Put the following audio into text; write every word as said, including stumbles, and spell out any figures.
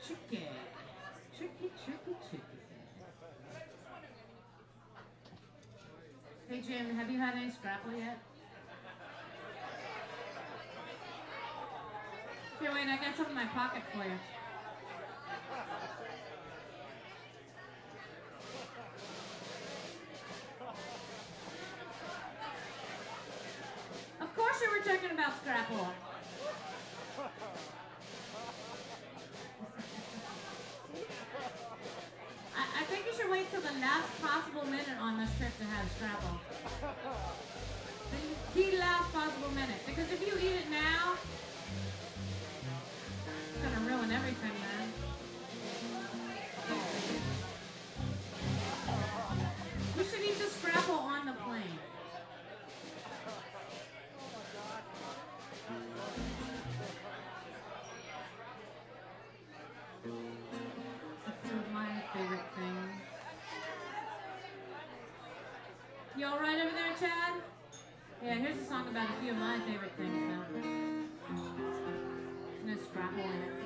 Tricky. Tricky, tricky, tricky. Hey Jim, have you had any Scrapple yet? Here, wait, I got some in my pocket for you. Of course you were talking about Scrapple. I, I think you should wait till the last possible minute on this trip to have Scrapple. The, the last possible minute. Because if you eat it now, it's gonna ruin everything, man. You should eat the Scrapple on the plane. Favorite things. You all right over there, Chad? Yeah, here's a song about a few of my favorite things now. There's no Scrapple in it.